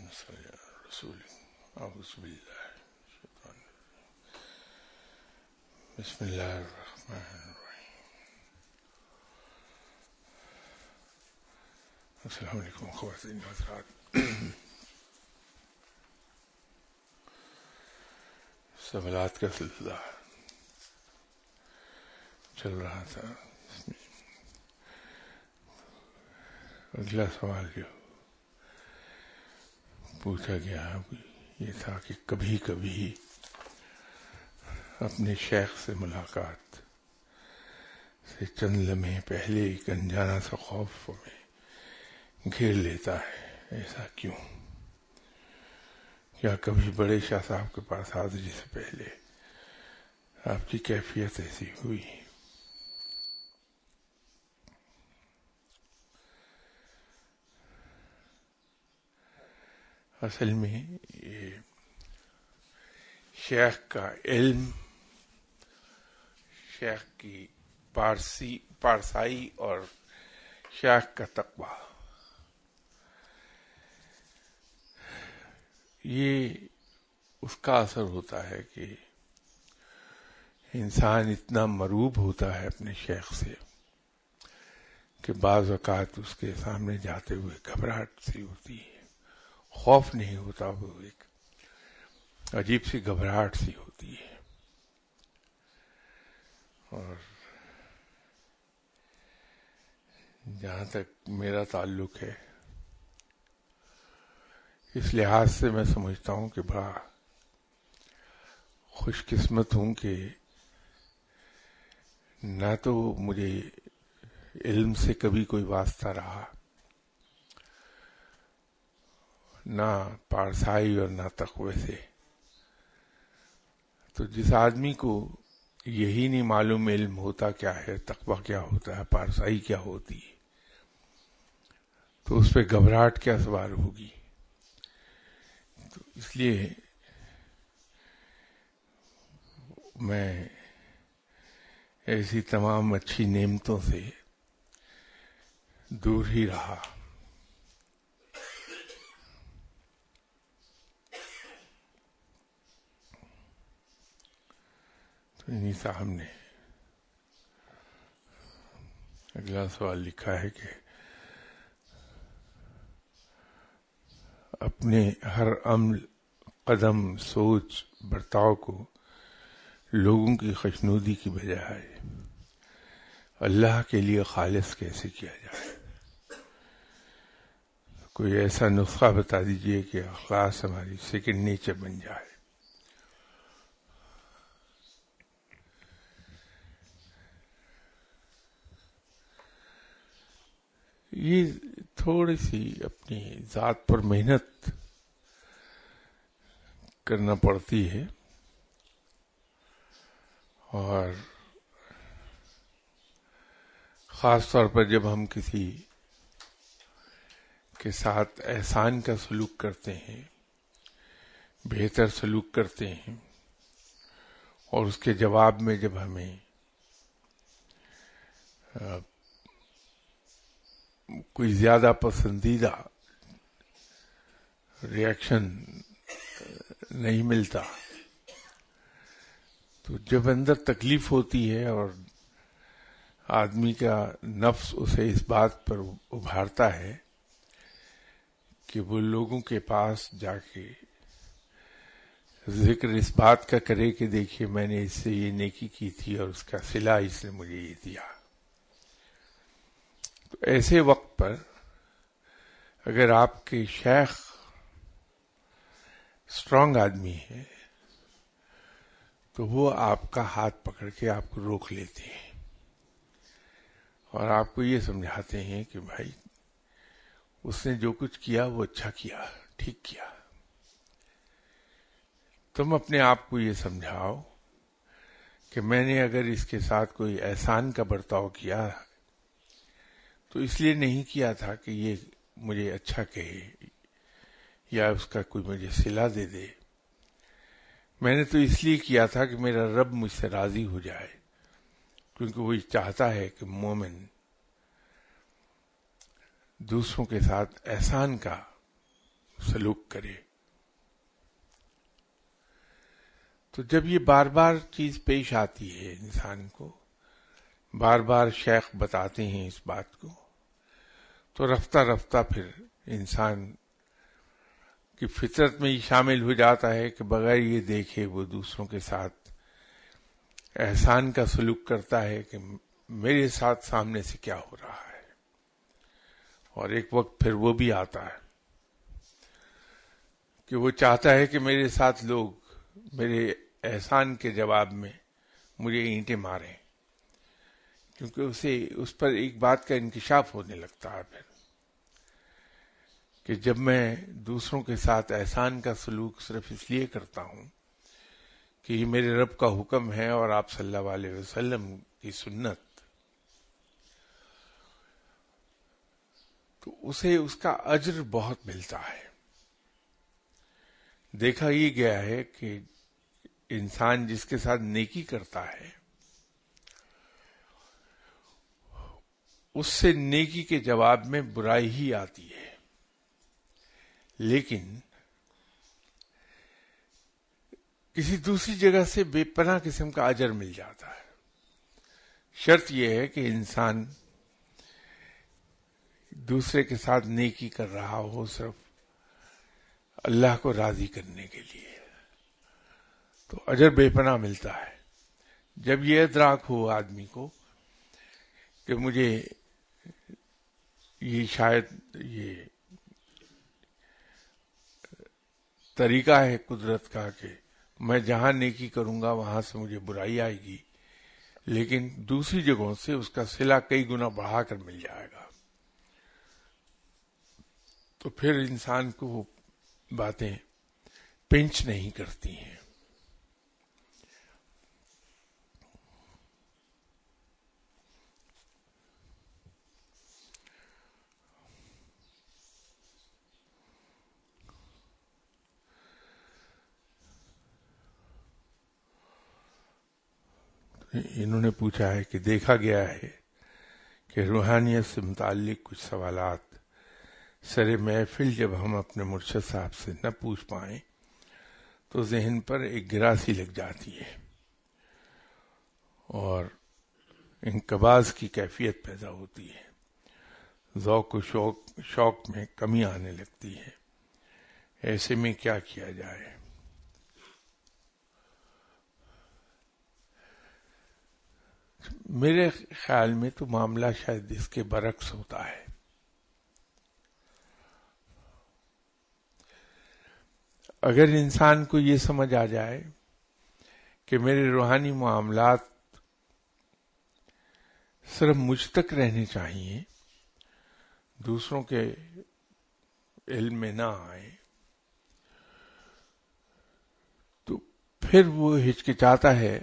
صلی اللہ علیہ رسول اعوذ باللہ الشیطان الرجیم بسم اللہ الرحمن الرحیم السلام علیکم خواتین و حضرات. سوالات کا سلسلہ چل رہا تھا. اگلا سوال جو پوچھا گیا یہ تھا کہ کبھی کبھی اپنے شیخ سے ملاقات سے چند لمحے پہلے ایک انجانا سا خوف میں گھیر لیتا ہے. ایسا کیوں؟ کیا کبھی بڑے شاہ صاحب کے پاس حاضری سے پہلے آپ کی کیفیت ایسی ہوئی؟ اصل میں یہ شیخ کا علم، شیخ کی پارسائی اور شیخ کا تقوی، یہ اس کا اثر ہوتا ہے کہ انسان اتنا مروب ہوتا ہے اپنے شیخ سے کہ بعض اوقات اس کے سامنے جاتے ہوئے گھبراہٹ سی ہوتی ہے. خوف نہیں ہوتا، وہ ایک عجیب سی گھبراہٹ سی ہوتی ہے. اور جہاں تک میرا تعلق ہے، اس لحاظ سے میں سمجھتا ہوں کہ بڑا خوش قسمت ہوں کہ نہ تو مجھے علم سے کبھی کوئی واسطہ رہا، نہ پارسائی اور نہ تقوی سے. تو جس آدمی کو یہی نہیں معلوم علم ہوتا کیا ہے، تقوی کیا ہوتا ہے، پارسائی کیا ہوتی ہے، تو اس پہ گھبراہٹ کیا سوار ہوگی. تو اس لیے میں ایسی تمام اچھی نعمتوں سے دور ہی رہا. تو انہی صاحب نے اگلا سوال لکھا ہے کہ اپنے ہر عمل، قدم، سوچ، برتاؤ کو لوگوں کی خوشنودی کی بجائے اللہ کے لیے خالص کیسے کیا جائے؟ کوئی ایسا نسخہ بتا دیجئے کہ اخلاص ہماری سیکنڈ نیچر بن جائے. یہ تھوڑی سی اپنی ذات پر محنت کرنا پڑتی ہے، اور خاص طور پر جب ہم کسی کے ساتھ احسان کا سلوک کرتے ہیں، بہتر سلوک کرتے ہیں، اور اس کے جواب میں جب ہمیں کوئی زیادہ پسندیدہ ریاکشن نہیں ملتا، تو جب اندر تکلیف ہوتی ہے اور آدمی کا نفس اسے اس بات پر ابھارتا ہے کہ وہ لوگوں کے پاس جا کے ذکر اس بات کا کرے کہ دیکھیے میں نے اس سے یہ نیکی کی تھی اور اس کا صلہ اس نے مجھے یہ دیا. تو ایسے وقت پر اگر آپ کے شیخ اسٹرانگ آدمی ہے تو وہ آپ کا ہاتھ پکڑ کے آپ کو روک لیتے ہیں اور آپ کو یہ سمجھاتے ہیں کہ بھائی اس نے جو کچھ کیا وہ اچھا کیا، ٹھیک کیا. تم اپنے آپ کو یہ سمجھاؤ کہ میں نے اگر اس کے ساتھ کوئی احسان کا برتاؤ کیا تو اس لیے نہیں کیا تھا کہ یہ مجھے اچھا کہے یا اس کا کوئی مجھے صلہ دے دے. میں نے تو اس لیے کیا تھا کہ میرا رب مجھ سے راضی ہو جائے، کیونکہ وہ چاہتا ہے کہ مومن دوسروں کے ساتھ احسان کا سلوک کرے. تو جب یہ بار بار چیز پیش آتی ہے انسان کو، بار بار شیخ بتاتے ہیں اس بات کو، تو رفتہ رفتہ پھر انسان کی فطرت میں یہ شامل ہو جاتا ہے کہ بغیر یہ دیکھے وہ دوسروں کے ساتھ احسان کا سلوک کرتا ہے کہ میرے ساتھ سامنے سے کیا ہو رہا ہے. اور ایک وقت پھر وہ بھی آتا ہے کہ وہ چاہتا ہے کہ میرے ساتھ لوگ میرے احسان کے جواب میں مجھے اینٹیں ماریں، کیونکہ اسے اس پر ایک بات کا انکشاف ہونے لگتا ہے پھر کہ جب میں دوسروں کے ساتھ احسان کا سلوک صرف اس لیے کرتا ہوں کہ یہ میرے رب کا حکم ہے اور آپ صلی اللہ علیہ وسلم کی سنت، تو اسے اس کا اجر بہت ملتا ہے. دیکھا یہ گیا ہے کہ انسان جس کے ساتھ نیکی کرتا ہے اس سے نیکی کے جواب میں برائی ہی آتی ہے، لیکن کسی دوسری جگہ سے بے پناہ قسم کا اجر مل جاتا ہے. شرط یہ ہے کہ انسان دوسرے کے ساتھ نیکی کر رہا ہو صرف اللہ کو راضی کرنے کے لیے، تو اجر بے پناہ ملتا ہے. جب یہ ادراک ہو آدمی کو کہ مجھے یہ شاید یہ طریقہ ہے قدرت کا کہ میں جہاں نیکی کروں گا وہاں سے مجھے برائی آئے گی، لیکن دوسری جگہوں سے اس کا صلہ کئی گنا بڑھا کر مل جائے گا، تو پھر انسان کو وہ باتیں پنچ نہیں کرتی ہیں. انہوں نے پوچھا ہے کہ دیکھا گیا ہے کہ روحانیت سے متعلق کچھ سوالات سر محفل جب ہم اپنے مرشد صاحب سے نہ پوچھ پائیں تو ذہن پر ایک گراسی لگ جاتی ہے اور انقباض کی کیفیت پیدا ہوتی ہے، ذوق و شوق میں کمی آنے لگتی ہے. ایسے میں کیا کیا جائے؟ میرے خیال میں تو معاملہ شاید اس کے برعکس ہوتا ہے. اگر انسان کو یہ سمجھ آ جائے کہ میرے روحانی معاملات صرف مجھ تک رہنے چاہیے، دوسروں کے علم میں نہ آئے، تو پھر وہ ہچکچاتا ہے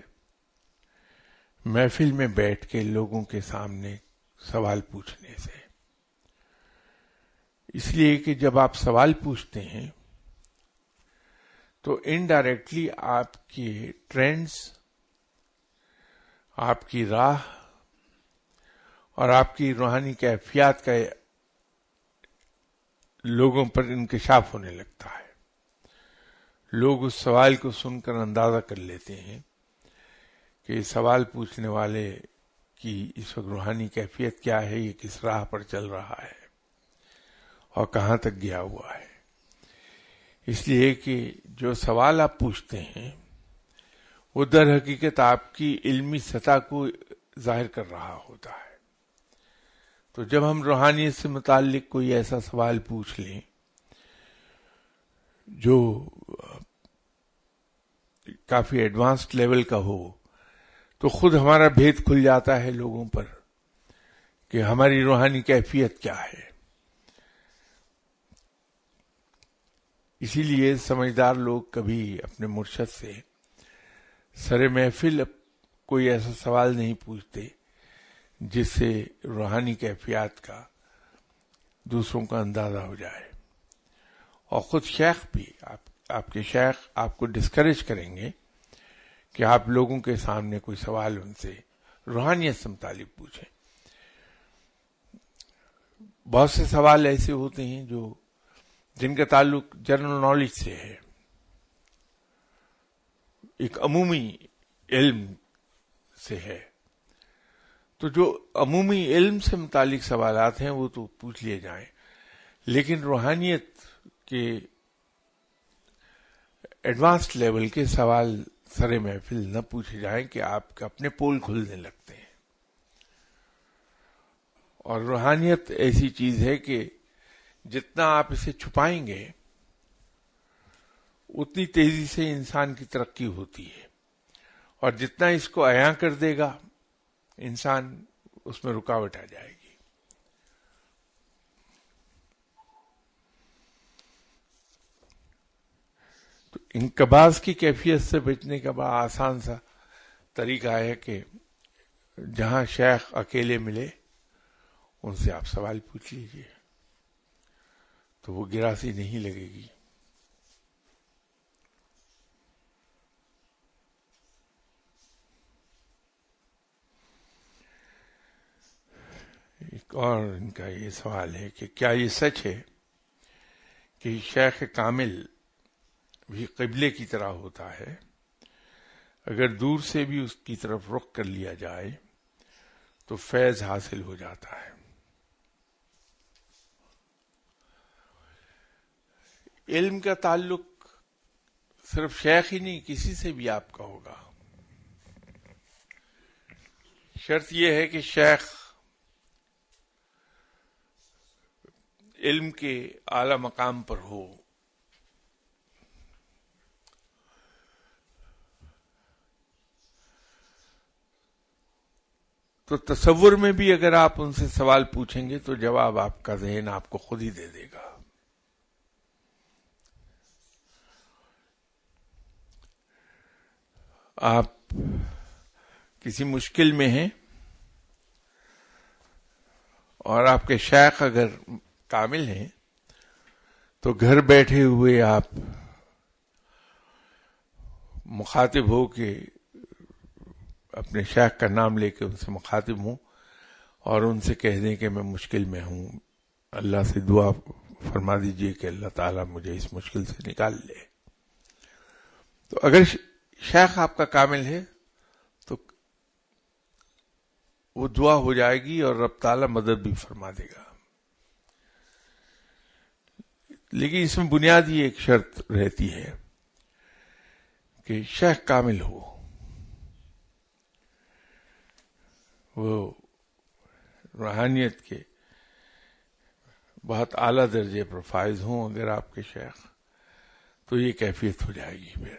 محفل میں بیٹھ کے لوگوں کے سامنے سوال پوچھنے سے. اس لیے کہ جب آپ سوال پوچھتے ہیں تو انڈائریکٹلی آپ کے ٹرینڈز، آپ کی راہ اور آپ کی روحانی کیفیات کا لوگوں پر انکشاف ہونے لگتا ہے. لوگ اس سوال کو سن کر اندازہ کر لیتے ہیں کہ سوال پوچھنے والے کی اس وقت روحانی کیفیت کیا ہے، یہ کس راہ پر چل رہا ہے اور کہاں تک گیا ہوا ہے. اس لیے کہ جو سوال آپ پوچھتے ہیں وہ در حقیقت آپ کی علمی سطح کو ظاہر کر رہا ہوتا ہے. تو جب ہم روحانیت سے متعلق کوئی ایسا سوال پوچھ لیں جو کافی ایڈوانسڈ لیول کا ہو، تو خود ہمارا بھید کھل جاتا ہے لوگوں پر کہ ہماری روحانی کیفیت کیا ہے. اسی لیے سمجھدار لوگ کبھی اپنے مرشد سے سر محفل کوئی ایسا سوال نہیں پوچھتے جس سے روحانی کیفیات کا دوسروں کا اندازہ ہو جائے. اور خود شیخ بھی، آپ کے شیخ آپ کو ڈسکریج کریں گے کہ آپ لوگوں کے سامنے کوئی سوال ان سے روحانیت سے متعلق پوچھیں. بہت سے سوال ایسے ہوتے ہیں جو جن کا تعلق جنرل نالج سے ہے، ایک عمومی علم سے ہے. تو جو عمومی علم سے متعلق سوالات ہیں وہ تو پوچھ لیے جائیں، لیکن روحانیت کے ایڈوانس لیول کے سوال سر محفل نہ پوچھے جائیں کہ آپ کے اپنے پول کھلنے لگتے ہیں. اور روحانیت ایسی چیز ہے کہ جتنا آپ اسے چھپائیں گے اتنی تیزی سے انسان کی ترقی ہوتی ہے، اور جتنا اس کو عیاں کر دے گا انسان اس میں رکاوٹ آ جائے گی. تو انقباض کی کیفیت سے بچنے کا بڑا آسان سا طریقہ ہے کہ جہاں شیخ اکیلے ملے ان سے آپ سوال پوچھ لیجئے، تو وہ گراسی نہیں لگے گی. ایک اور ان کا یہ سوال ہے کہ کیا یہ سچ ہے کہ شیخ کامل بھی قبلے کی طرح ہوتا ہے؟ اگر دور سے بھی اس کی طرف رخ کر لیا جائے تو فیض حاصل ہو جاتا ہے. علم کا تعلق صرف شیخ ہی نہیں، کسی سے بھی آپ کا ہوگا. شرط یہ ہے کہ شیخ علم کے اعلی مقام پر ہو. تو تصور میں بھی اگر آپ ان سے سوال پوچھیں گے تو جواب آپ کا ذہن آپ کو خود ہی دے دے گا. آپ کسی مشکل میں ہیں اور آپ کے شیخ اگر کامل ہیں تو گھر بیٹھے ہوئے آپ مخاطب ہو کے اپنے شیخ کا نام لے کے ان سے مخاطب ہوں اور ان سے کہہ دیں کہ میں مشکل میں ہوں، اللہ سے دعا فرما دیجئے کہ اللہ تعالیٰ مجھے اس مشکل سے نکال لے. تو اگر شیخ آپ کا کامل ہے تو وہ دعا ہو جائے گی اور رب تعالیٰ مدد بھی فرما دے گا. لیکن اس میں بنیادی ایک شرط رہتی ہے کہ شیخ کامل ہو، وہ روحانیت کے بہت اعلیٰ درجے پر فائز ہوں اگر آپ کے شیخ، تو یہ کیفیت ہو جائے گی. پھر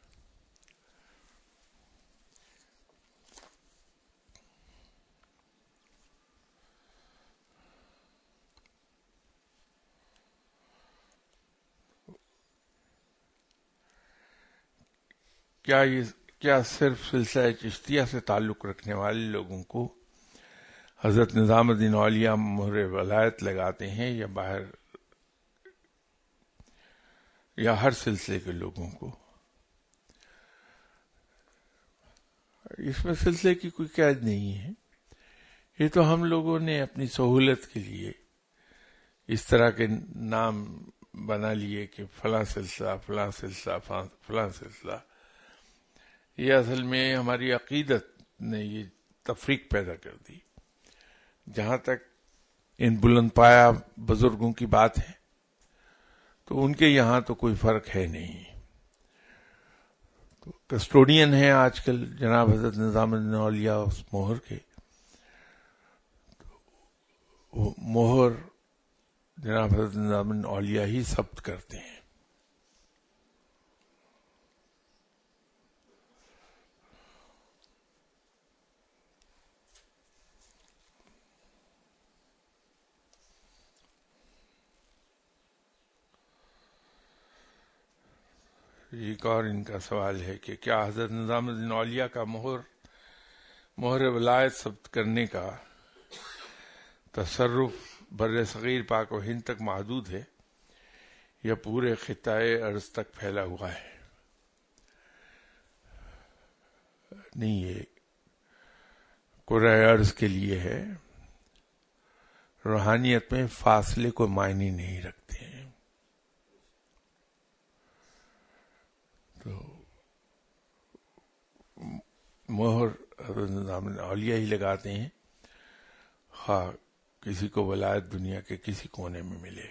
کیا صرف سلسلہ چشتیہ سے تعلق رکھنے والے لوگوں کو حضرت نظام الدین اولیاء مہر ولایت لگاتے ہیں یا باہر یا ہر سلسلے کے لوگوں کو؟ اس میں سلسلے کی کوئی قید نہیں ہے. یہ تو ہم لوگوں نے اپنی سہولت کے لیے اس طرح کے نام بنا لیے کہ فلاں سلسلہ فلاں سلسلہ فلاں سلسلہ. یہ اصل میں ہماری عقیدت نے یہ تفریق پیدا کر دی. جہاں تک ان بلند پایہ بزرگوں کی بات ہے تو ان کے یہاں تو کوئی فرق ہے نہیں. تو کسٹوڈین ہیں آج کل جناب حضرت نظام الدین اولیاء اس مہر کے، وہ مہر جناب حضرت نظام الدین اولیاء ہی ثبت کرتے ہیں. ایک اور ان کا سوال ہے کہ کیا حضرت نظام الدین اولیاء کا مہر ولایت ثبت کرنے کا تصرف بر صغیر پاک و ہند تک محدود ہے یا پورے خطۂ ارض تک پھیلا ہوا ہے؟ نہیں، یہ کرۂ ارض کے لیے ہے. روحانیت میں فاصلے کو معنی نہیں رکھتے ہیں. مہر حضرت نظام اولیاء ہی لگاتے ہیں، خواہ کسی کو ولایت دنیا کے کسی کونے میں ملے۔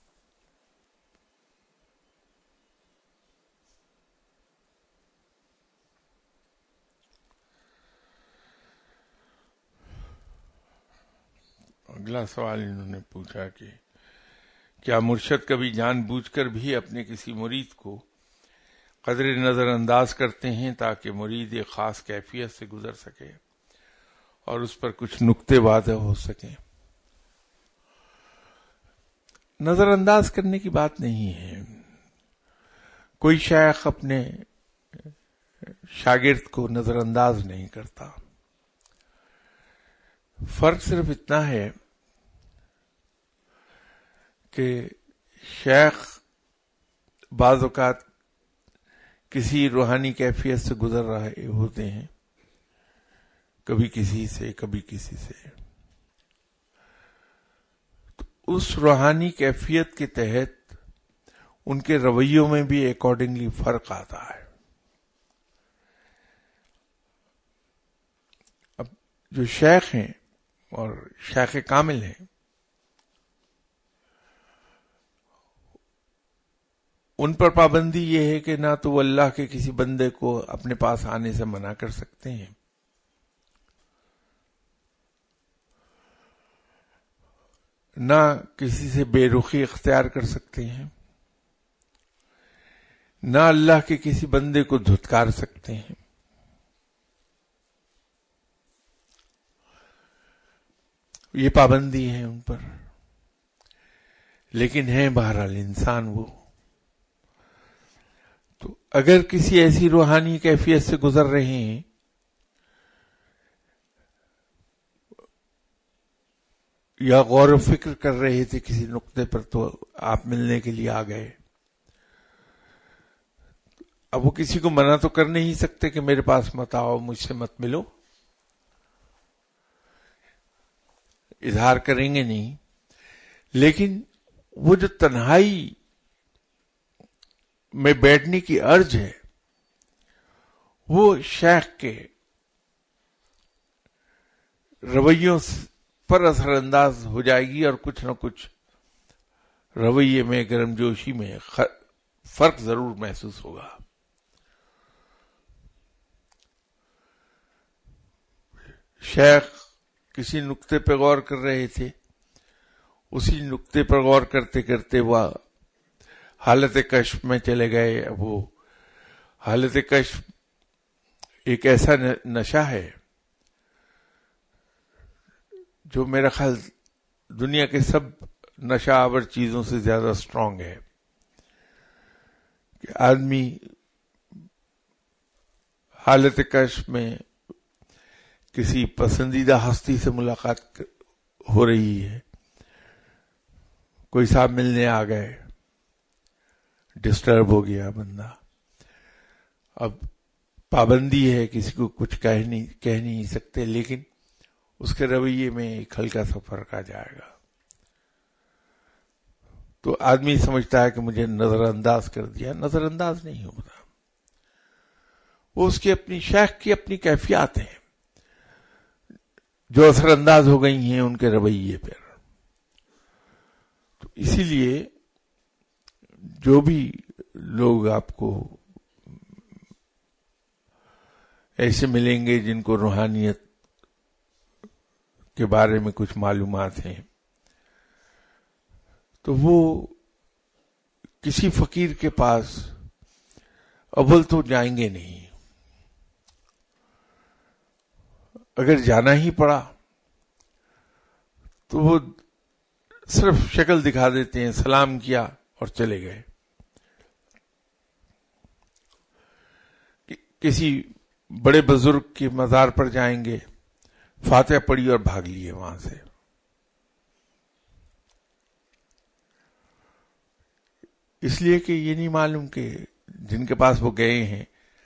اگلا سوال انہوں نے پوچھا کہ کیا مرشد کبھی جان بوجھ کر بھی اپنے کسی مرید کو قدر نظر انداز کرتے ہیں تاکہ مرید ایک خاص کیفیت سے گزر سکے اور اس پر کچھ نقطے واضح ہو سکیں؟ نظر انداز کرنے کی بات نہیں ہے۔ کوئی شیخ اپنے شاگرد کو نظر انداز نہیں کرتا۔ فرق صرف اتنا ہے کہ شیخ بعض اوقات کسی روحانی کیفیت سے گزر رہے ہوتے ہیں، کبھی کسی سے کبھی کسی سے، تو اس روحانی کیفیت کے تحت ان کے رویوں میں بھی اکارڈنگلی فرق آتا ہے۔ اب جو شیخ ہیں اور شیخ کامل ہیں، ان پر پابندی یہ ہے کہ نہ تو وہ اللہ کے کسی بندے کو اپنے پاس آنے سے منع کر سکتے ہیں، نہ کسی سے بے رخی اختیار کر سکتے ہیں، نہ اللہ کے کسی بندے کو دھتکار سکتے ہیں۔ یہ پابندی ہے ان پر، لیکن ہیں بہرحال انسان وہ۔ تو اگر کسی ایسی روحانی کیفیت سے گزر رہے ہیں یا غور و فکر کر رہے تھے کسی نقطے پر تو آپ ملنے کے لیے آ گئے، اب وہ کسی کو منع تو کر نہیں سکتے کہ میرے پاس مت آؤ، مجھ سے مت ملو، اظہار کریں گے نہیں، لیکن وہ جو تنہائی میں بیٹھنے کی ارج ہے وہ شیخ کے رویوں پر اثر انداز ہو جائے گی اور کچھ نہ کچھ رویے میں، گرم جوشی میں فرق ضرور محسوس ہوگا۔ شیخ کسی نقطے پہ غور کر رہے تھے، اسی نقطے پر غور کرتے کرتے وہ حالت کشف میں چلے گئے۔ وہ حالت کشف ایک ایسا نشہ ہے جو میرا خیال دنیا کے سب نشہ آور چیزوں سے زیادہ سٹرونگ ہے، کہ آدمی حالت کشف میں کسی پسندیدہ ہستی سے ملاقات ہو رہی ہے، کوئی صاحب ملنے آ گئے، ڈسٹرب ہو گیا بندہ، اب پابندی ہے، کسی کو کچھ کہہ نہیں سکتے، لیکن اس کے رویے میں ایک ہلکا سا فرق آ جائے گا تو آدمی سمجھتا ہے کہ مجھے نظر انداز کر دیا۔ نظر انداز نہیں ہوتا، وہ اس کی اپنی شیخ کی اپنی کیفیات ہیں جو اثر انداز ہو گئی ہیں ان کے رویے پر۔ تو اسی لیے جو بھی لوگ آپ کو ایسے ملیں گے جن کو روحانیت کے بارے میں کچھ معلومات ہیں، تو وہ کسی فقیر کے پاس اول تو جائیں گے نہیں، اگر جانا ہی پڑا تو وہ صرف شکل دکھا دیتے ہیں، سلام کیا اور چلے گئے۔ کسی بڑے بزرگ کے مزار پر جائیں گے، فاتحہ پڑھی اور بھاگ لیے وہاں سے۔ اس لیے کہ یہ نہیں معلوم کہ جن کے پاس وہ گئے ہیں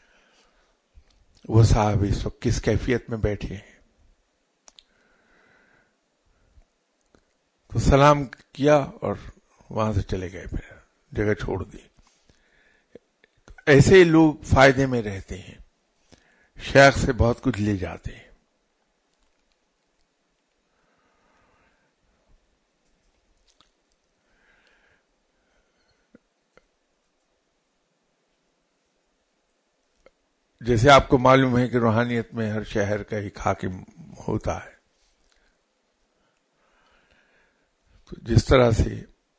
وہ صاحب اس وقت کس کیفیت میں بیٹھے ہیں۔ تو سلام کیا اور وہاں سے چلے گئے، پھر جگہ چھوڑ دی۔ ایسے لوگ فائدے میں رہتے ہیں شیخ سے بہت کچھ لے جاتے ہیں. جیسے آپ کو معلوم ہے کہ روحانیت میں ہر شہر کا ایک حاکم ہوتا ہے، تو جس طرح سے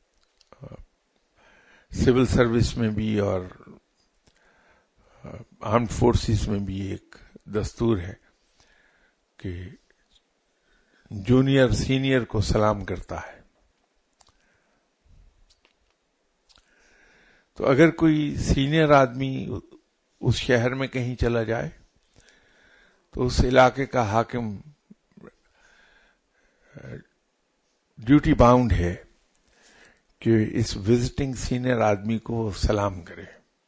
سول سروس میں بھی اور آرمڈ فورسز میں بھی ایک دستور ہے کہ جونیئر سینئر کو سلام کرتا ہے. تو اگر کوئی سینئر آدمی اس شہر میں کہیں چلا جائے تو اس علاقے کا حاکم ڈیوٹی باؤنڈ ہے کہ اس وزٹنگ سینئر آدمی کو سلام کرے،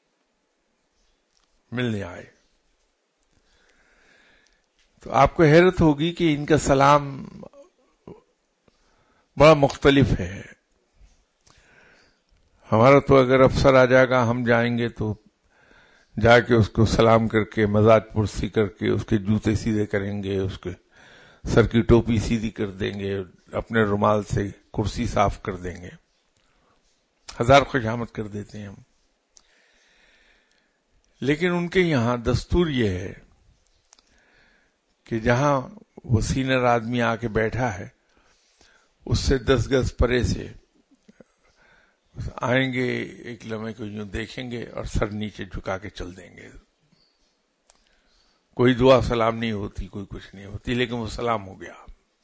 ملنے آئے. تو آپ کو حیرت ہوگی کہ ان کا سلام بڑا مختلف ہے. ہمارا تو اگر افسر آ جائے گا، ہم جائیں گے تو جا کے اس کو سلام کر کے مزاج پرسی کر کے اس کے جوتے سیدھے کریں گے، اس کے سر کی ٹوپی سیدھی کر دیں گے، اپنے رومال سے کرسی صاف کر دیں گے، ہزار خوش آمد کر دیتے ہیں ہم. لیکن ان کے یہاں دستور یہ ہے کہ جہاں وہ سینئر آدمی آ کے بیٹھا ہے اس سے 10 گز پرے سے آئیں گے، ایک لمحے کو یوں دیکھیں گے اور سر نیچے جھکا کے چل دیں گے. کوئی دعا سلام نہیں ہوتی، کوئی کچھ نہیں ہوتی، لیکن وہ سلام ہو گیا.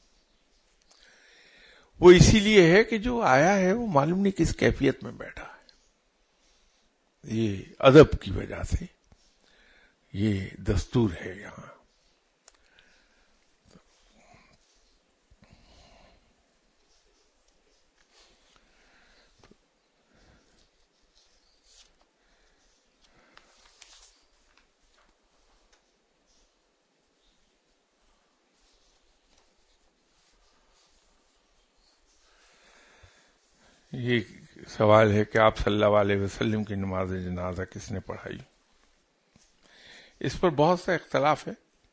وہ اسی لیے ہے کہ جو آیا ہے وہ معلوم نہیں کس کیفیت میں بیٹھا ہے. یہ ادب کی وجہ سے یہ دستور ہے یہاں. یہ سوال ہے کہ آپ صلی اللہ علیہ وسلم کی نماز جنازہ کس نے پڑھائی؟ اس پر بہت سا اختلاف ہے،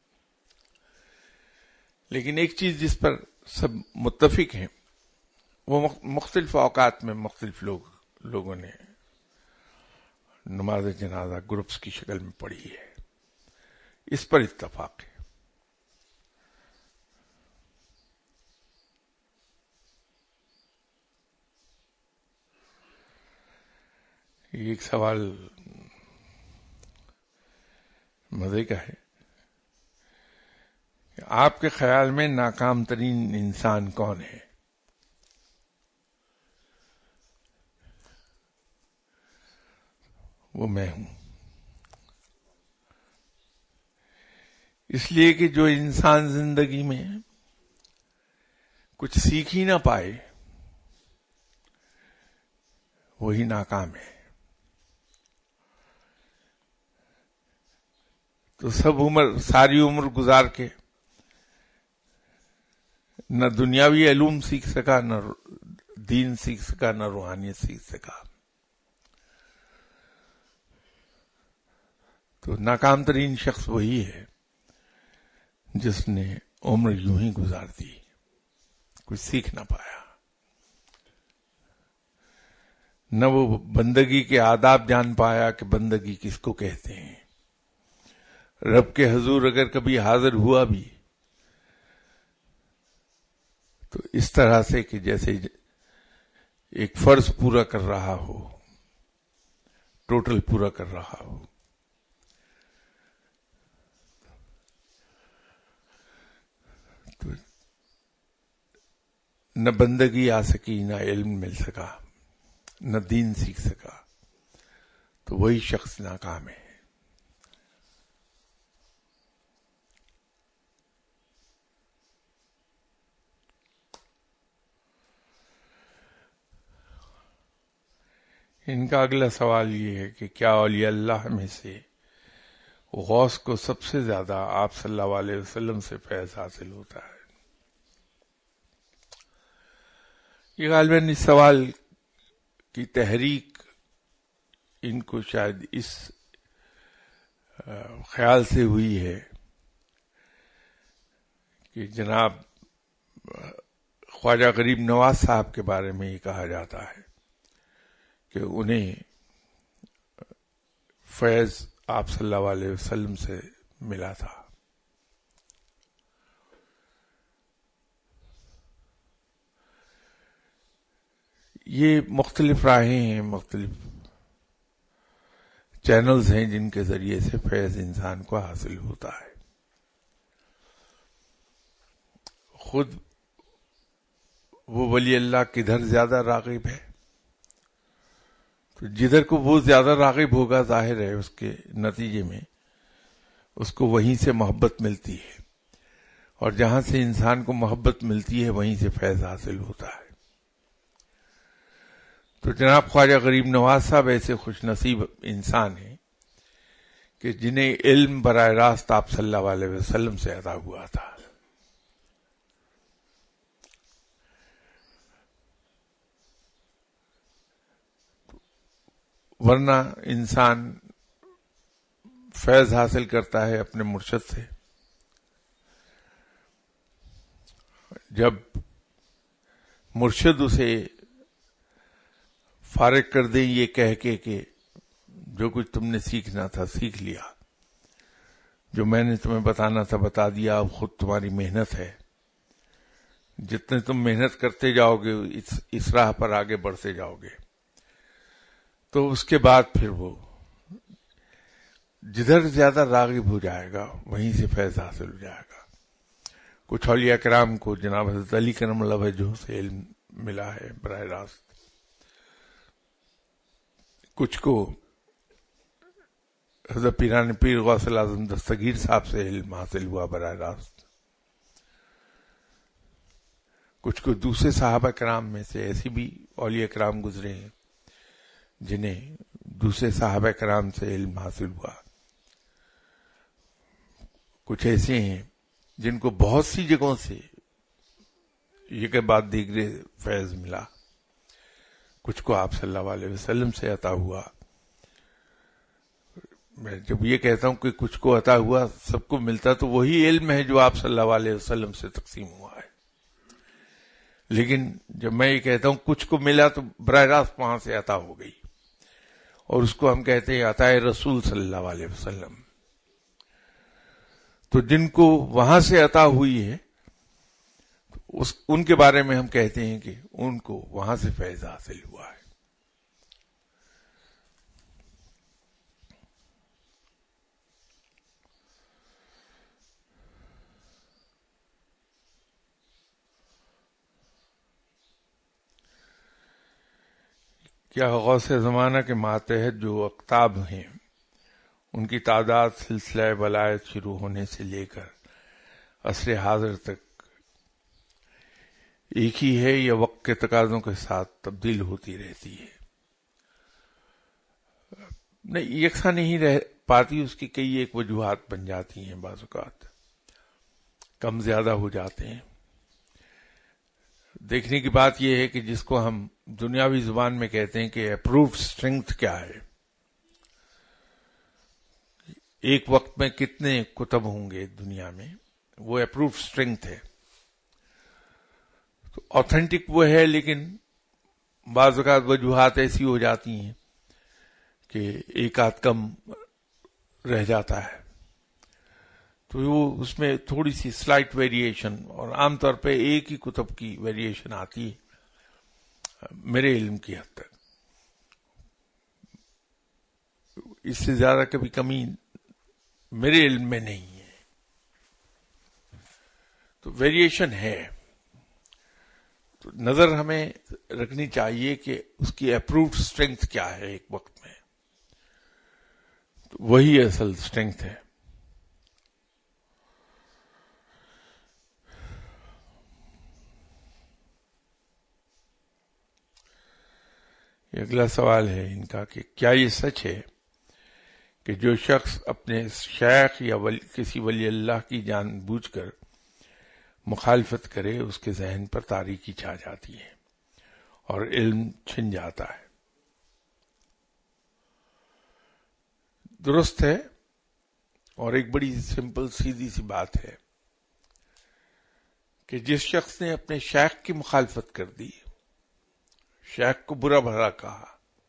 لیکن ایک چیز جس پر سب متفق ہیں وہ مختلف اوقات میں مختلف لوگوں نے نماز جنازہ گروپس کی شکل میں پڑھی ہے. اس پر اتفاق ہے. ایک سوال مزے کا ہے کہ آپ کے خیال میں ناکام ترین انسان کون ہے؟ وہ میں ہوں. اس لیے کہ جو انسان زندگی میں کچھ سیکھ ہی نہ پائے وہی ناکام ہے. تو ساری عمر گزار کے نہ دنیاوی علوم سیکھ سکا، نہ دین سیکھ سکا، نہ روحانیت سیکھ سکا. تو ناکام ترین شخص وہی ہے جس نے عمر یوں ہی گزار دی، کچھ سیکھ نہ پایا، نہ وہ بندگی کے آداب جان پایا کہ بندگی کس کو کہتے ہیں. رب کے حضور اگر کبھی حاضر ہوا بھی تو اس طرح سے کہ جیسے ایک فرض پورا کر رہا ہو، ٹوٹل پورا کر رہا ہو. تو نہ بندگی آ سکی، نہ علم مل سکا، نہ دین سیکھ سکا. تو وہی شخص ناکام ہے. ان کا اگلا سوال یہ ہے کہ کیا اولیاء اللہ میں سے غوث کو سب سے زیادہ آپ صلی اللہ علیہ وسلم سے فیض حاصل ہوتا ہے؟ یہ غالباً اس سوال کی تحریک ان کو شاید اس خیال سے ہوئی ہے کہ جناب خواجہ غریب نواز صاحب کے بارے میں یہ کہا جاتا ہے کہ انہیں فیض آپ صلی اللہ علیہ وسلم سے ملا تھا. یہ مختلف راہیں ہیں، مختلف چینلز ہیں جن کے ذریعے سے فیض انسان کو حاصل ہوتا ہے. خود وہ ولی اللہ کدھر زیادہ راغب ہے، تو جدھر کو وہ زیادہ راغب ہوگا ظاہر ہے اس کے نتیجے میں اس کو وہیں سے محبت ملتی ہے، اور جہاں سے انسان کو محبت ملتی ہے وہیں سے فیض حاصل ہوتا ہے. تو جناب خواجہ غریب نواز صاحب ایسے خوش نصیب انسان ہیں کہ جنہیں علم براہ راست آپ صلی اللہ علیہ وسلم سے عطا ہوا تھا. ورنہ انسان فیض حاصل کرتا ہے اپنے مرشد سے. جب مرشد اسے فارغ کر دیں یہ کہہ کے کہ جو کچھ تم نے سیکھنا تھا سیکھ لیا، جو میں نے تمہیں بتانا تھا بتا دیا، اب خود تمہاری محنت ہے، جتنے تم محنت کرتے جاؤ گے اس راہ پر آگے بڑھتے جاؤ گے، تو اس کے بعد پھر وہ جدھر زیادہ راغب ہو جائے گا وہیں سے فیض حاصل ہو جائے گا. کچھ اولیاء کرام کو جناب حضرت علی کرم اللہ وجہہ سے علم ملا ہے براہ راست، کچھ کو حضرت پیران پیر غوث الاعظم دستگیر صاحب سے علم حاصل ہوا براہ راست، کچھ کو دوسرے صحابہ کرام میں سے ایسے بھی اولیاء کرام گزرے ہیں جنہیں دوسرے صحابہ کرام سے علم حاصل ہوا، کچھ ایسے ہیں جن کو بہت سی جگہوں سے یہ کے بعد دیگرے فیض ملا، کچھ کو آپ صلی اللہ علیہ وسلم سے عطا ہوا. میں جب یہ کہتا ہوں کہ کچھ کو عطا ہوا سب کو ملتا تو وہی علم ہے جو آپ صلی اللہ علیہ وسلم سے تقسیم ہوا ہے. لیکن جب میں یہ کہتا ہوں کچھ کو ملا تو براہ راست وہاں سے عطا ہو گئی، اور اس کو ہم کہتے ہیں عطائے رسول صلی اللہ علیہ وسلم. تو جن کو وہاں سے عطا ہوئی ہے ان کے بارے میں ہم کہتے ہیں کہ ان کو وہاں سے فیض حاصل ہوا ہے. کیا غوث زمانہ کے ماتحت جو اقطاب ہیں ان کی تعداد سلسلہ ولایت شروع ہونے سے لے کر عصر حاضر تک ایک ہی ہے یا وقت کے تقاضوں کے ساتھ تبدیل ہوتی رہتی ہے؟ نہیں، یکساں نہیں رہ پاتی، اس کی کئی ایک وجوہات بن جاتی ہیں، بعض اوقات کم زیادہ ہو جاتے ہیں. دیکھنے کی بات یہ ہے کہ جس کو ہم دنیاوی زبان میں کہتے ہیں کہ اپرووڈ اسٹرینگتھ کیا ہے، ایک وقت میں کتنے کتب ہوں گے دنیا میں، وہ اپرووڈ اسٹرینگتھ ہے. تو آتھینٹک وہ ہے، لیکن بعض اوقات وجوہات ایسی ہو جاتی ہیں کہ ایک آدھ کم رہ جاتا ہے، تو وہ اس میں تھوڑی سی سلائٹ ویریشن، اور عام طور پہ ایک ہی کتب کی ویریشن آتی ہے میرے علم کی حد تک. اس سے زیادہ کبھی کمی میرے علم میں نہیں ہے. تو ویریشن ہے، تو نظر ہمیں رکھنی چاہیے کہ اس کی اپرووڈ اسٹرینگتھ کیا ہے ایک وقت میں، تو وہی اصل اسٹرینگتھ ہے. اگلا سوال ہے ان کا کہ کیا یہ سچ ہے کہ جو شخص اپنے شیخ یا کسی ولی اللہ کی جان بوجھ کر مخالفت کرے اس کے ذہن پر تاریکی چھا جاتی ہے اور علم چھن جاتا ہے؟ درست ہے، اور ایک بڑی سمپل سیدھی سی بات ہے کہ جس شخص نے اپنے شیخ کی مخالفت کر دی، شیخ کو برا بھلا کہا،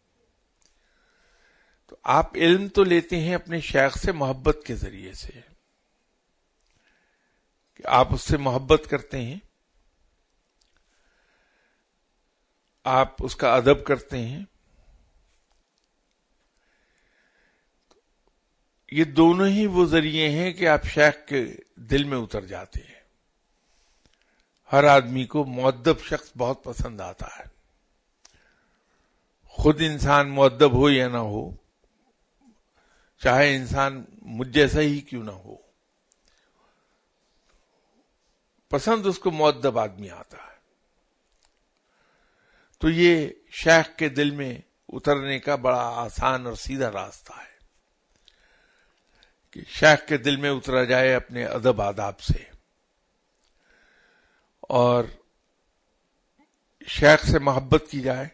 تو آپ علم تو لیتے ہیں اپنے شیخ سے محبت کے ذریعے سے، کہ آپ اس سے محبت کرتے ہیں، آپ اس کا ادب کرتے ہیں. یہ دونوں ہی وہ ذریعے ہیں کہ آپ شیخ کے دل میں اتر جاتے ہیں. ہر آدمی کو مؤدب شخص بہت پسند آتا ہے، خود انسان مؤدب ہو یا نہ ہو، چاہے انسان مجھ جیسا ہی کیوں نہ ہو، پسند اس کو مؤدب آدمی آتا ہے. تو یہ شیخ کے دل میں اترنے کا بڑا آسان اور سیدھا راستہ ہے کہ شیخ کے دل میں اترا جائے اپنے ادب آداب سے، اور شیخ سے محبت کی جائے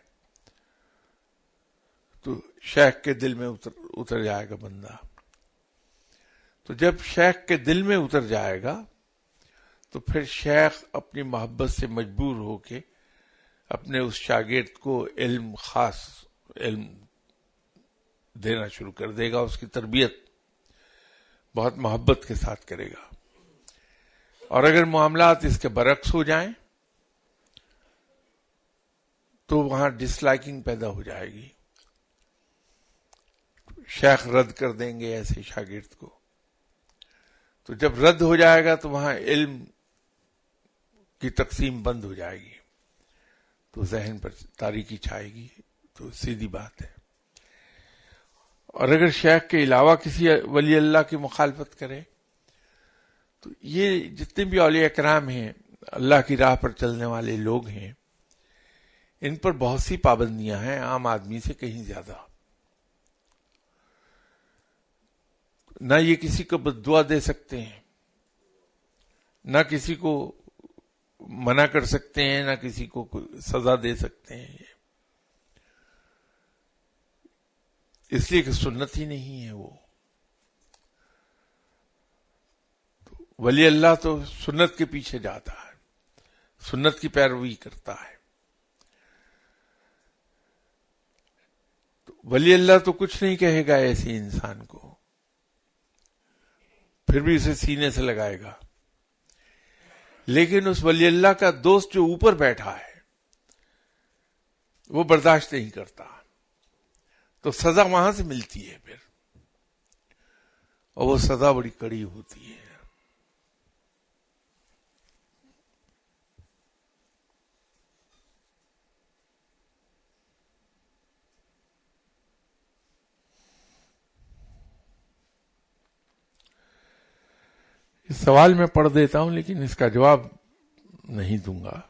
تو شیخ کے دل میں اتر جائے گا بندہ. تو جب شیخ کے دل میں اتر جائے گا تو پھر شیخ اپنی محبت سے مجبور ہو کے اپنے اس شاگرد کو خاص علم دینا شروع کر دے گا، اس کی تربیت بہت محبت کے ساتھ کرے گا. اور اگر معاملات اس کے برعکس ہو جائیں تو وہاں ڈس لائکنگ پیدا ہو جائے گی، شیخ رد کر دیں گے ایسے شاگرد کو. تو جب رد ہو جائے گا تو وہاں علم کی تقسیم بند ہو جائے گی، تو ذہن پر تاریکی چھائے گی. تو سیدھی بات ہے. اور اگر شیخ کے علاوہ کسی ولی اللہ کی مخالفت کرے تو یہ جتنے بھی اولیاء کرام ہیں، اللہ کی راہ پر چلنے والے لوگ ہیں، ان پر بہت سی پابندیاں ہیں، عام آدمی سے کہیں زیادہ. نہ یہ کسی کو بد دعا دے سکتے ہیں، نہ کسی کو منع کر سکتے ہیں، نہ کسی کو سزا دے سکتے ہیں، اس لیے کہ سنت ہی نہیں ہے. وہ ولی اللہ تو سنت کے پیچھے جاتا ہے، سنت کی پیروی کرتا ہے. تو ولی اللہ تو کچھ نہیں کہے گا ایسے انسان کو، پھر بھی اسے سینے سے لگائے گا. لیکن اس ولی اللہ کا دوست جو اوپر بیٹھا ہے وہ برداشت نہیں کرتا، تو سزا وہاں سے ملتی ہے پھر، اور وہ سزا بڑی کڑی ہوتی ہے. اس سوال میں پڑھ دیتا ہوں لیکن اس کا جواب نہیں دوں گا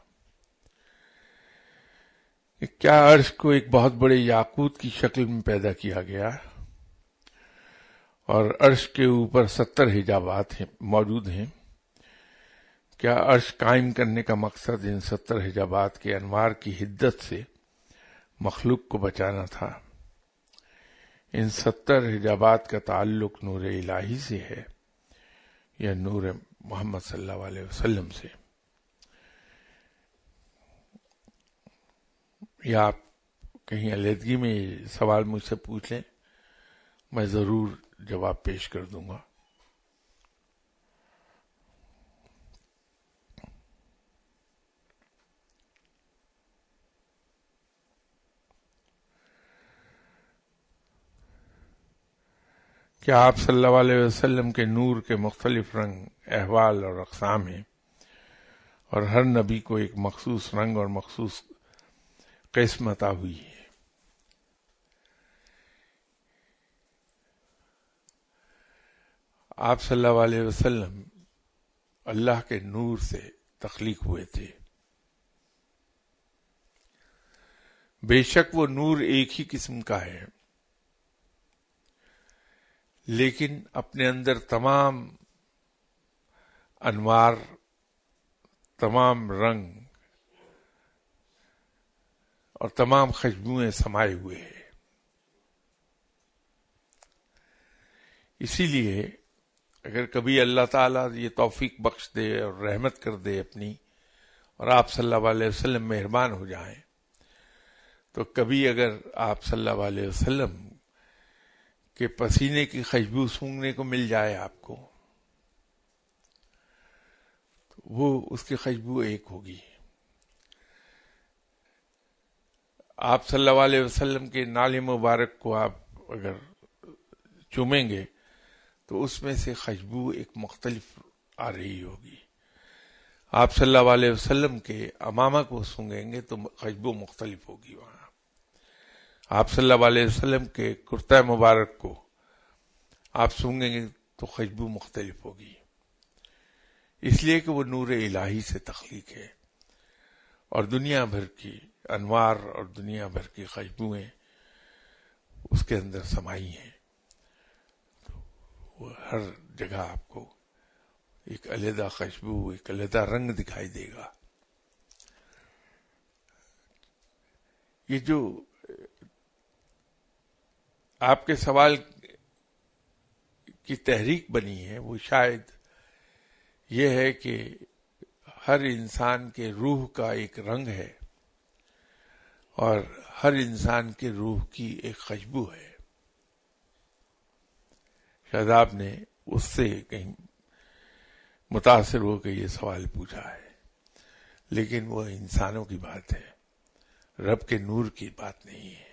کہ کیا عرش کو ایک بہت بڑے یاقوت کی شکل میں پیدا کیا گیا اور عرش کے اوپر 70 حجابات موجود ہیں؟ کیا عرش قائم کرنے کا مقصد ان 70 حجابات کے انوار کی حدت سے مخلوق کو بچانا تھا؟ ان 70 حجابات کا تعلق نور الہی سے ہے یا نور محمد صلی اللہ علیہ وسلم سے؟ یا آپ کہیں علیحدگی میں یہ سوال مجھ سے پوچھ لیں، میں ضرور جواب پیش کر دوں گا. کیا آپ صلی اللہ علیہ وسلم کے نور کے مختلف رنگ، احوال اور اقسام ہیں، اور ہر نبی کو ایک مخصوص رنگ اور مخصوص قسم عطا ہوئی ہے؟ آپ صلی اللہ علیہ وسلم اللہ کے نور سے تخلیق ہوئے تھے. بے شک وہ نور ایک ہی قسم کا ہے، لیکن اپنے اندر تمام انوار، تمام رنگ اور تمام خوشبوئیں سمائے ہوئے ہیں. اسی لیے اگر کبھی اللہ تعالیٰ یہ توفیق بخش دے اور رحمت کر دے اپنی، اور آپ صلی اللہ علیہ وسلم مہربان ہو جائیں، تو کبھی اگر آپ صلی اللہ علیہ وسلم کے پسینے کی خوشبو سونگھنے کو مل جائے آپ کو، تو وہ اس کی خوشبو ایک ہوگی۔ آپ صلی اللہ علیہ وسلم کے نال مبارک کو آپ اگر چومیں گے تو اس میں سے خوشبو ایک مختلف آ رہی ہوگی۔ آپ صلی اللہ علیہ وسلم کے امامہ کو سونگیں گے تو خوشبو مختلف ہوگی وہاں۔ آپ صلی اللہ علیہ وسلم کے کرتہ مبارک کو آپ سونگیں گے تو خوشبو مختلف ہوگی، اس لیے کہ وہ نور الہی سے تخلیق ہے، اور دنیا بھر کی انوار اور دنیا بھر کی خوشبوئیں اس کے اندر سمائی ہیں۔ وہ ہر جگہ آپ کو ایک علیحدہ خوشبو، ایک علیحدہ رنگ دکھائی دے گا۔ یہ جو آپ کے سوال کی تحریک بنی ہے وہ شاید یہ ہے کہ ہر انسان کے روح کا ایک رنگ ہے اور ہر انسان کے روح کی ایک خوشبو ہے۔ شاید آپ نے اس سے کہیں متاثر ہو کے یہ سوال پوچھا ہے، لیکن وہ انسانوں کی بات ہے، رب کے نور کی بات نہیں ہے۔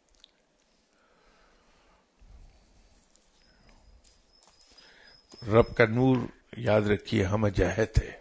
رب کا نور یاد رکھیے ہم جہت ہے۔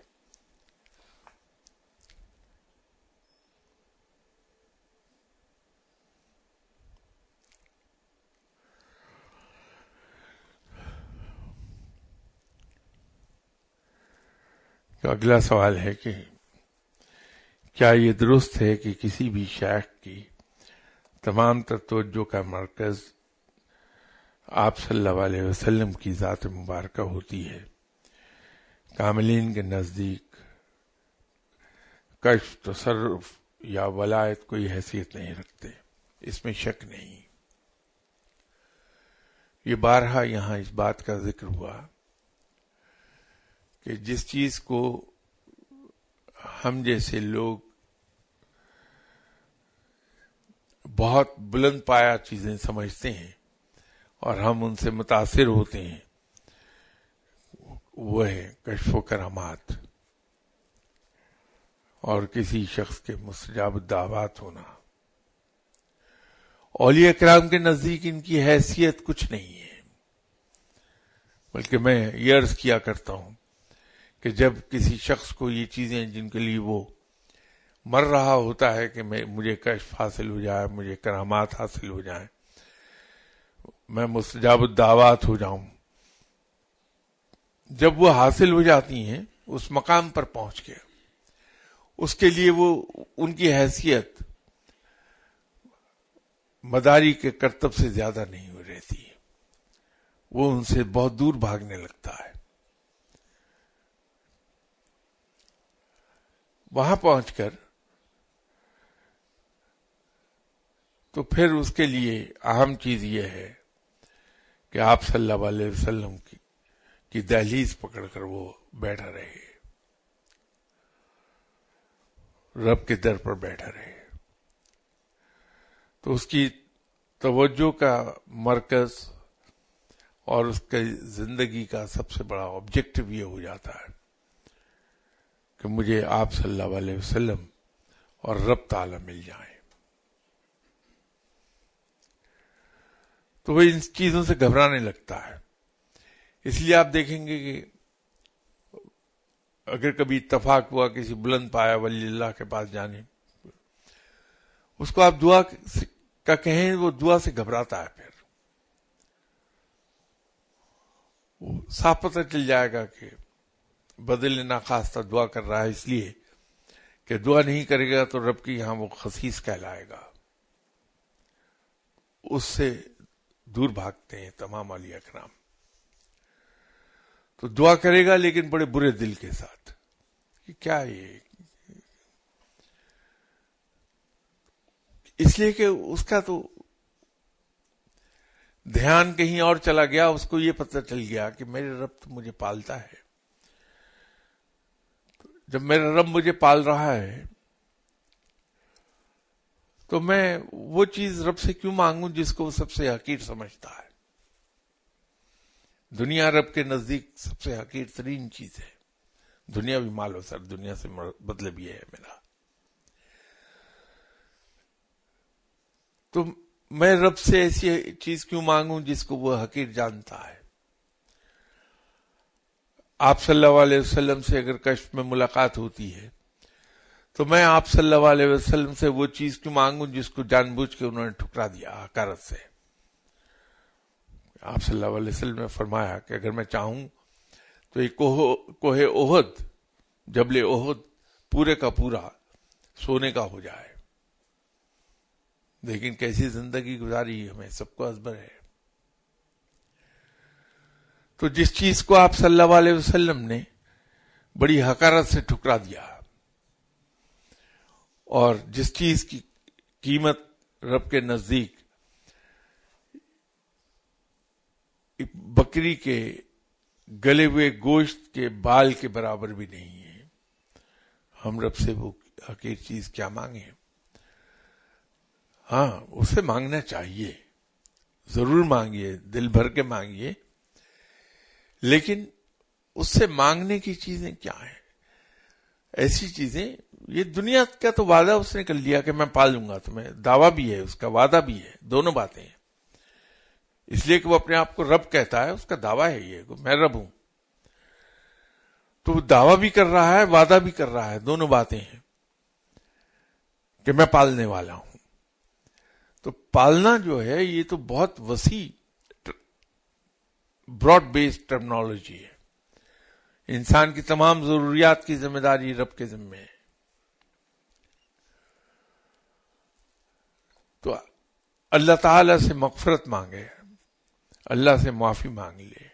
تو اگلا سوال ہے کہ کیا یہ درست ہے کہ کسی بھی شیخ کی تمام تر توجہ کا مرکز آپ صلی اللہ علیہ وسلم کی ذات مبارکہ ہوتی ہے؟ کاملین کے نزدیک کشف، تصرف یا ولایت کوئی حیثیت نہیں رکھتے، اس میں شک نہیں۔ یہ بارہا یہاں اس بات کا ذکر ہوا کہ جس چیز کو ہم جیسے لوگ بہت بلند پایا چیزیں سمجھتے ہیں اور ہم ان سے متاثر ہوتے ہیں، وہ ہے کشف و کرامات اور کسی شخص کے مستجاب الدعوات ہونا۔ اولیاء کرام کے نزدیک ان کی حیثیت کچھ نہیں ہے، بلکہ میں یہ عرض کیا کرتا ہوں کہ جب کسی شخص کو یہ چیزیں جن کے لیے وہ مر رہا ہوتا ہے کہ مجھے کشف حاصل ہو جائے، مجھے کرامات حاصل ہو جائیں، میں مستجاب الدعوات ہو جاؤں، جب وہ حاصل ہو جاتی ہیں اس مقام پر پہنچ گیا، اس کے لیے وہ ان کی حیثیت مداری کے کرتب سے زیادہ نہیں ہو رہتی، وہ ان سے بہت دور بھاگنے لگتا ہے۔ وہاں پہنچ کر تو پھر اس کے لیے اہم چیز یہ ہے کہ آپ صلی اللہ علیہ وسلم کی دہلیز پکڑ کر وہ بیٹھا رہے، رب کے در پر بیٹھا رہے، تو اس کی توجہ کا مرکز اور اس کی زندگی کا سب سے بڑا آبجیکٹو یہ ہو جاتا ہے کہ مجھے آپ صلی اللہ علیہ وسلم اور رب تعالی مل جائیں۔ تو وہ ان چیزوں سے گھبرانے لگتا ہے۔ اس لیے آپ دیکھیں گے کہ اگر کبھی اتفاق ہوا کسی بلند پایا ولی اللہ کے پاس جانے، اس کو آپ دعا کا کہیں، وہ دعا سے گھبراتا ہے، پھر وہ صاف پتہ چل جائے گا کہ بدل ناخواستہ دعا کر رہا ہے، اس لیے کہ دعا نہیں کرے گا تو رب کی یہاں وہ خسیس کہلائے گا۔ اس سے دور بھاگتے ہیں تمام اولیاء کرام۔ تو دعا کرے گا لیکن بڑے برے دل کے ساتھ کہ کیا یہ، اس لیے کہ اس کا تو دھیان کہیں اور چلا گیا، اس کو یہ پتہ چل گیا کہ میرے رب تو مجھے پالتا ہے. جب میرا رب مجھے پال رہا ہے تو میں وہ چیز رب سے کیوں مانگوں جس کو وہ سب سے حقیر سمجھتا ہے. دنیا رب کے نزدیک سب سے حقیر ترین چیز ہے. دنیا بھی مال و سر، دنیا سے مطلب یہ ہے میرا. تو میں رب سے ایسی چیز کیوں مانگوں جس کو وہ حقیر جانتا ہے. آپ صلی اللہ علیہ وسلم سے اگر کشف میں ملاقات ہوتی ہے تو میں آپ صلی اللہ علیہ وسلم سے وہ چیز کیوں مانگوں جس کو جان بوجھ کے انہوں نے ٹھکرا دیا حقارت سے. آپ صلی اللہ علیہ وسلم نے فرمایا کہ اگر میں چاہوں تو یہ کوہ احد، جبل احد پورے کا پورا سونے کا ہو جائے. لیکن کیسی زندگی گزاری ہمیں سب کو ازبر ہے. تو جس چیز کو آپ صلی اللہ علیہ وسلم نے بڑی حقارت سے ٹھکرا دیا، اور جس چیز کی قیمت رب کے نزدیک بکری کے گلے ہوئے گوشت کے بال کے برابر بھی نہیں ہے، ہم رب سے وہ حقیر چیز کیا مانگیں. ہاں، اسے مانگنا چاہیے، ضرور مانگیے، دل بھر کے مانگیے، لیکن اس سے مانگنے کی چیزیں کیا ہیں؟ ایسی چیزیں، یہ دنیا کا تو وعدہ اس نے کر لیا کہ میں پالوں گا تمہیں، دعویٰ بھی ہے اس کا، وعدہ بھی ہے، دونوں باتیں ہیں. اس لیے کہ وہ اپنے آپ کو رب کہتا ہے، اس کا دعویٰ ہے یہ کہ میں رب ہوں. تو وہ دعویٰ بھی کر رہا ہے، وعدہ بھی کر رہا ہے، دونوں باتیں ہیں کہ میں پالنے والا ہوں. تو پالنا جو ہے یہ تو بہت وسیع براڈ بیسڈ ٹرمنالوجی ہے. انسان کی تمام ضروریات کی ذمہ داری رب کے ذمہ ہے. تو اللہ تعالی سے مغفرت مانگے، اللہ سے معافی مانگ لے،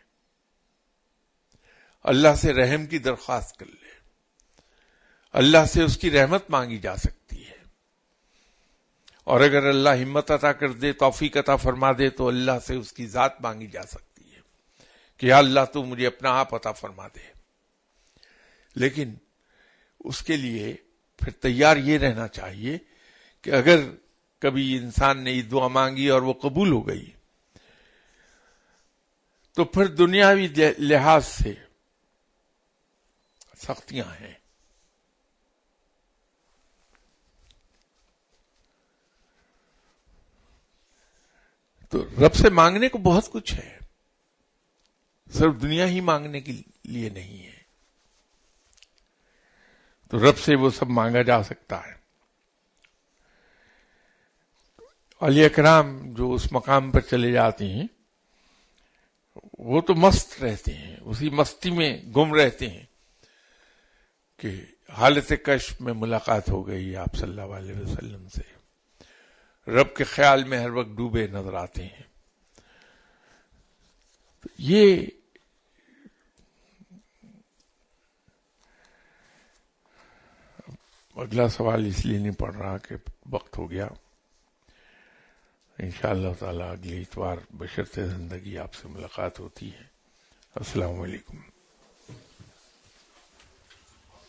اللہ سے رحم کی درخواست کر لے. اللہ سے اس کی رحمت مانگی جا سکتی ہے، اور اگر اللہ ہمت عطا کر دے، توفیق عطا فرما دے، تو اللہ سے اس کی ذات مانگی جا سکتی ہے کہ یا اللہ تو مجھے اپنا آپ عطا فرما دے. لیکن اس کے لیے پھر تیار یہ رہنا چاہیے کہ اگر کبھی انسان نے یہ دعا مانگی اور وہ قبول ہو گئی تو پھر دنیاوی لحاظ سے سختیاں ہیں. تو رب سے مانگنے کو بہت کچھ ہے، صرف دنیا ہی مانگنے کے لیے نہیں ہے. تو رب سے وہ سب مانگا جا سکتا ہے. اولیاء کرام جو اس مقام پر چلے جاتے ہیں وہ تو مست رہتے ہیں، اسی مستی میں گم رہتے ہیں کہ حالت کشف میں ملاقات ہو گئی آپ صلی اللہ علیہ وسلم سے، رب کے خیال میں ہر وقت ڈوبے نظر آتے ہیں. یہ اگلا سوال اس لیے نہیں پڑھ رہا کہ وقت ہو گیا. انشاءاللہ تعالی اگلی اتوار بشرط زندگی آپ سے ملاقات ہوتی ہے. السلام علیکم.